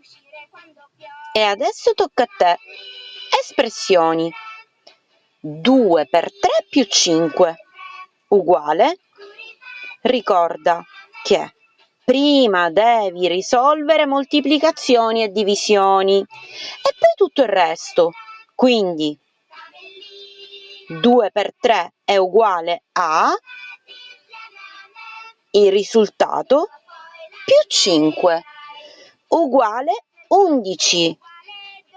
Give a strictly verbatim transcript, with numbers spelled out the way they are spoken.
E adesso tocca a te. Espressioni. due per tre più cinque uguale. Ricorda che prima devi risolvere moltiplicazioni e divisioni e poi tutto il resto. Quindi due per tre è uguale a il risultato più cinque uguale undici.